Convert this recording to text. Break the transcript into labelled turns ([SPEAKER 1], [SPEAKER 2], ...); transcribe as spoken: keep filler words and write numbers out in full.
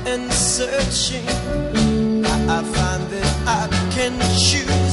[SPEAKER 1] and searching, I, I find that I can choose